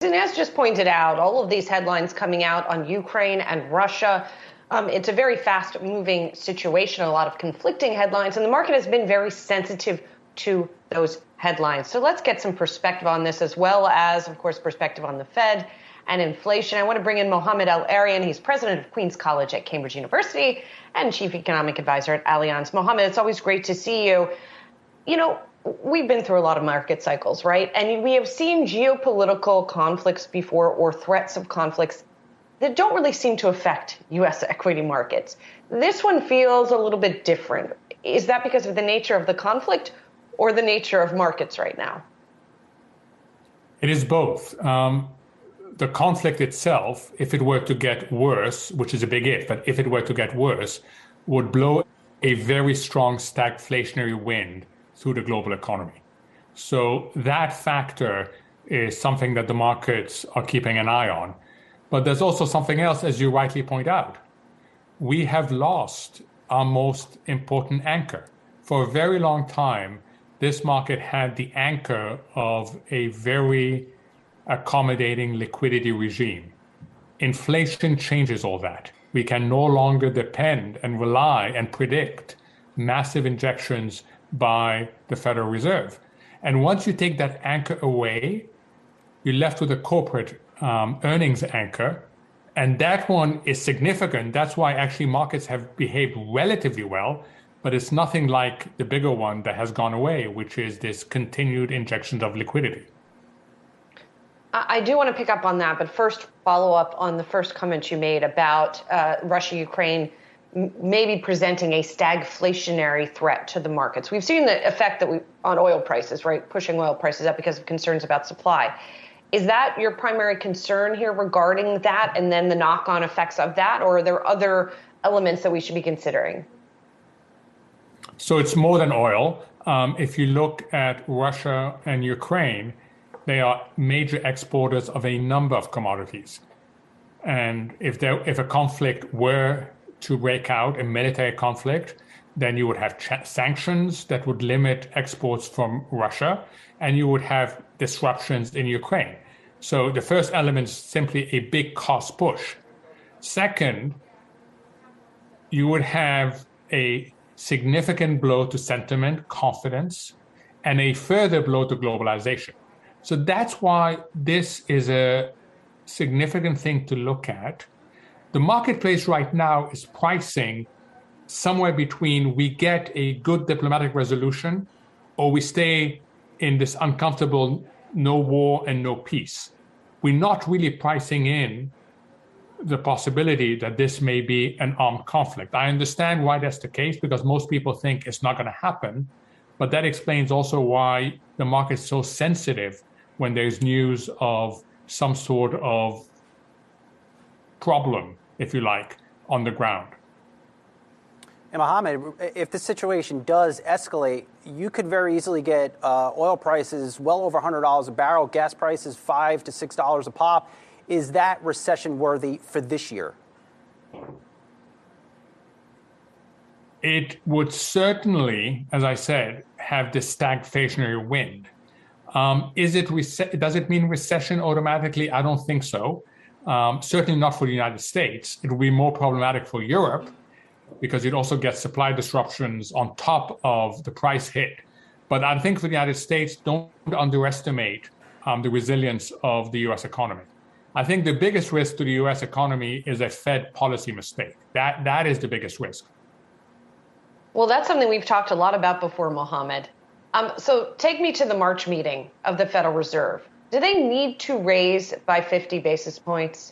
So Inez just pointed out all of these headlines coming out on Ukraine and Russia. It's a very fast-moving situation, a lot of conflicting headlines, and the market has been very sensitive to those headlines. So let's get some perspective on this, as well as, of course, perspective on the Fed and inflation. I want to bring in Mohamed El-Erian. He's president of Queens College at Cambridge University and chief economic advisor at Allianz. Mohamed, it's always great to see you. You know, we've been through a lot of market cycles, right? And we have seen geopolitical conflicts before, or threats of conflicts that don't really seem to affect U.S. equity markets. This one feels a little bit different. Is that because of the nature of the conflict or the nature of markets right now? It is both. The conflict itself, if it were to get worse, which is a big if, but if it were to get worse, would blow a very strong stagflationary wind through the global economy. So that factor is something that the markets are keeping an eye on. But there's also something else, as you rightly point out. We have lost our most important anchor. For a very long time, this market had the anchor of a very accommodating liquidity regime. Inflation changes all that. We can no longer depend and rely and predict massive injections by the Federal Reserve. And once you take that anchor away, you're left with a corporate earnings anchor. And that one is significant. That's why actually markets have behaved relatively well, but it's nothing like the bigger one that has gone away, which is this continued injections of liquidity. I do want to pick up on that, but first follow up on the first comment you made about Russia-Ukraine maybe presenting a stagflationary threat to the markets. We've seen the effect that on oil prices, right, pushing oil prices up because of concerns about supply. Is that your primary concern here regarding that and then the knock-on effects of that, or are there other elements that we should be considering? So it's more than oil. If you look at Russia and Ukraine, they are major exporters of a number of commodities. And if a conflict were to break out, a military conflict, then you would have sanctions that would limit exports from Russia, and you would have disruptions in Ukraine. So the first element is simply a big cost push. Second, you would have a significant blow to sentiment, confidence, and a further blow to globalization. So that's why this is a significant thing to look at. The marketplace right now is pricing somewhere between we get a good diplomatic resolution or we stay in this uncomfortable no war and no peace. We're not really pricing in the possibility that this may be an armed conflict. I understand why that's the case, because most people think it's not going to happen, but that explains also why the market is so sensitive when there's news of some sort of problem, if you like, on the ground. And Mohamed, if the situation does escalate, you could very easily get oil prices well over $100 a barrel, gas prices $5 to $6 a pop. Is that recession worthy for this year? It would certainly, as I said, have this stagflationary wind. Does it mean recession automatically? I don't think so. Certainly not for the United States. It will be more problematic for Europe because it also gets supply disruptions on top of the price hit. But I think for the United States, don't underestimate the resilience of the U.S. economy. I think the biggest risk to the U.S. economy is a Fed policy mistake. That is the biggest risk. Well, that's something we've talked a lot about before, Mohamed. So take me to the March meeting of the Federal Reserve. Do they need to raise by 50 basis points?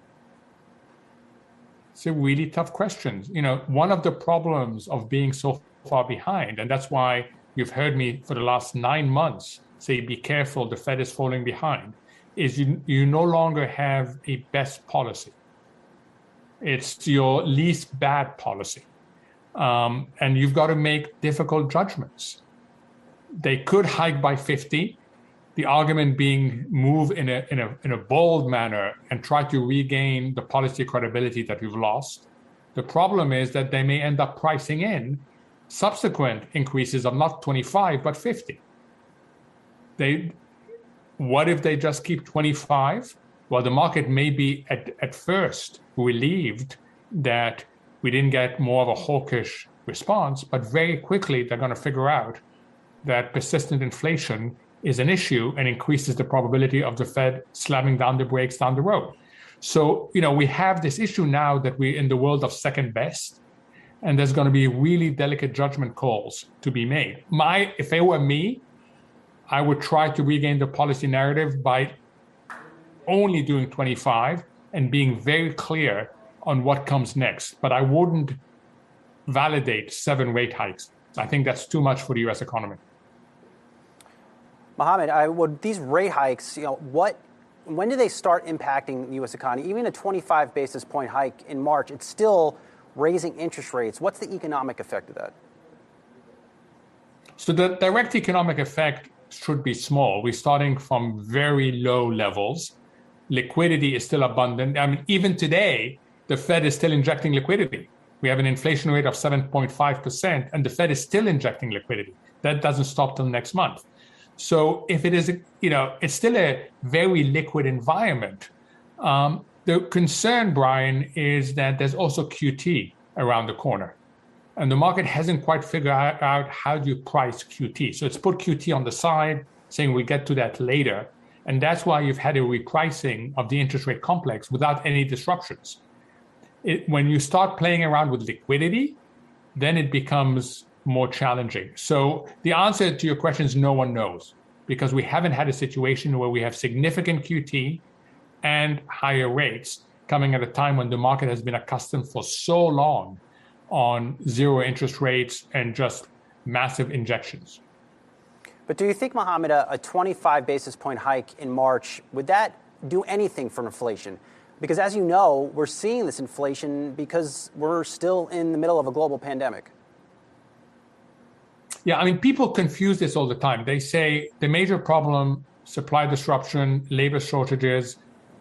It's a really tough question. You know, one of the problems of being so far behind, and that's why you've heard me for the last 9 months say, be careful, the Fed is falling behind, is you no longer have a best policy. It's your least bad policy. And you've got to make difficult judgments. They could hike by 50, the argument being move in a bold manner and try to regain the policy credibility that we've lost. The problem is that they may end up pricing in subsequent increases of not 25, but 50. What if they just keep 25? Well, the market may be at first relieved that we didn't get more of a hawkish response, but very quickly they're going to figure out that persistent inflation is an issue and increases the probability of the Fed slamming down the brakes down the road. So, we have this issue now that we're in the world of second best, and there's going to be really delicate judgment calls to be made. If it were me, I would try to regain the policy narrative by only doing 25 and being very clear on what comes next. But I wouldn't validate 7 rate hikes. I think that's too much for the U.S. economy. Mohamed, would these rate hikes, when do they start impacting the U.S. economy? Even a 25 basis point hike in March, it's still raising interest rates. What's the economic effect of that? So the direct economic effect should be small. We're starting from very low levels. Liquidity is still abundant. I mean, even today, the Fed is still injecting liquidity. We have an inflation rate of 7.5%, and the Fed is still injecting liquidity. That doesn't stop till next month. So if it is, it's still a very liquid environment. The concern, Brian, is that there's also QT around the corner. And the market hasn't quite figured out how do you price QT. So it's put QT on the side, saying we'll get to that later. And that's why you've had a repricing of the interest rate complex without any disruptions. When you start playing around with liquidity, then it becomes more challenging. So the answer to your question is no one knows, because we haven't had a situation where we have significant QT and higher rates coming at a time when the market has been accustomed for so long on zero interest rates and just massive injections. But do you think, Mohamed, a 25 basis point hike in March, would that do anything for inflation? Because as you know, we're seeing this inflation because we're still in the middle of a global pandemic. Yeah, I mean, people confuse this all the time. They say the major problem, supply disruption, labor shortages,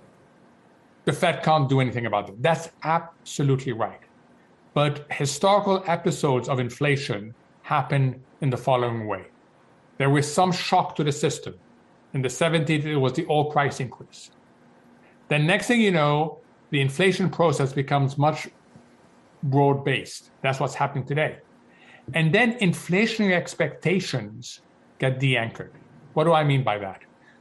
the Fed can't do anything about it. That's absolutely right. But historical episodes of inflation happen in the following way. There was some shock to the system. In the 70s, it was the oil price increase. Then next thing you know, the inflation process becomes much broad-based. That's what's happening today. And then inflationary expectations get de-anchored. What do I mean by that?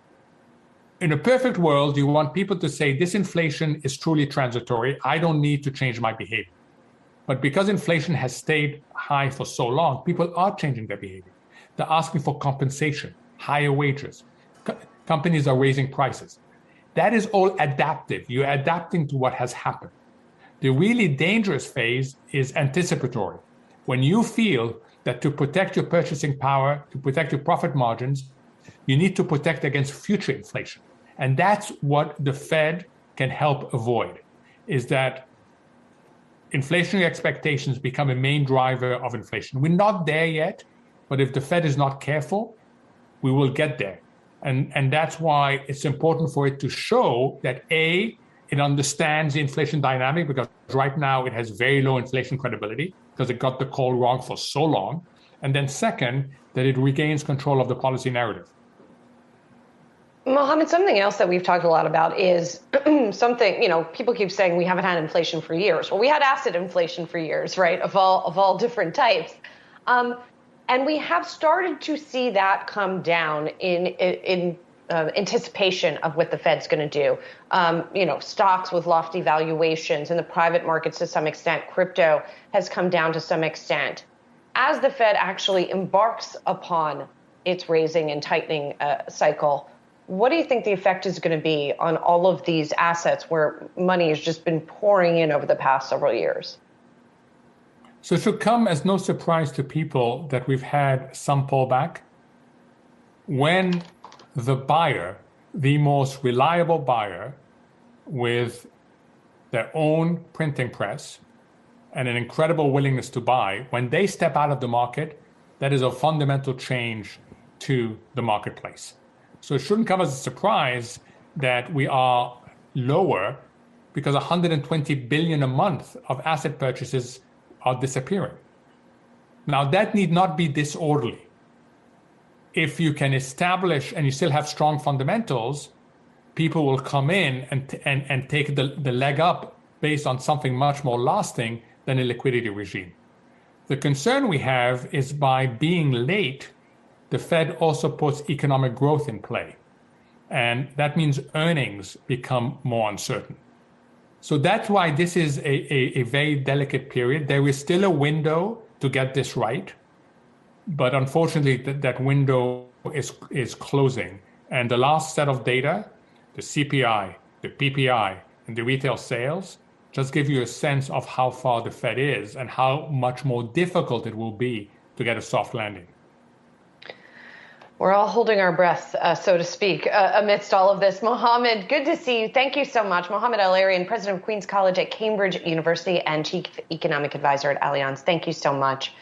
In a perfect world, you want people to say, this inflation is truly transitory. I don't need to change my behavior. But because inflation has stayed high for so long, people are changing their behavior. They're asking for compensation, higher wages. Companies are raising prices. That is all adaptive. You're adapting to what has happened. The really dangerous phase is anticipatory. When you feel that to protect your purchasing power, to protect your profit margins, you need to protect against future inflation. And that's what the Fed can help avoid, is that inflationary expectations become a main driver of inflation. We're not there yet, but if the Fed is not careful, we will get there. And that's why it's important for it to show that A, it understands the inflation dynamic, because right now it has very low inflation credibility because it got the call wrong for so long. And then second, that it regains control of the policy narrative. Mohamed, something else that we've talked a lot about is something, people keep saying we haven't had inflation for years. Well, we had asset inflation for years, right, of all different types. And we have started to see that come down in anticipation of what the Fed's going to do. Stocks with lofty valuations in the private markets to some extent. Crypto has come down to some extent. As the Fed actually embarks upon its raising and tightening cycle, what do you think the effect is going to be on all of these assets where money has just been pouring in over the past several years? So it should come as no surprise to people that we've had some pullback when the buyer, the most reliable buyer with their own printing press and an incredible willingness to buy, when they step out of the market, that is a fundamental change to the marketplace. So it shouldn't come as a surprise that we are lower because 120 billion a month of asset purchases are disappearing. Now, that need not be disorderly. if you can establish and you still have strong fundamentals, people will come in and take the leg up based on something much more lasting than a liquidity regime. The concern we have is by being late, the Fed also puts economic growth in play. And that means earnings become more uncertain. So that's why this is a very delicate period. There is still a window to get this right. But unfortunately, that window is closing. And the last set of data, the CPI, the PPI, and the retail sales, just give you a sense of how far the Fed is and how much more difficult it will be to get a soft landing. We're all holding our breath, so to speak, amidst all of this. Mohamed, good to see you. Thank you so much. Mohamed El-Erian, president of Queens College at Cambridge University and chief economic advisor at Allianz. Thank you so much.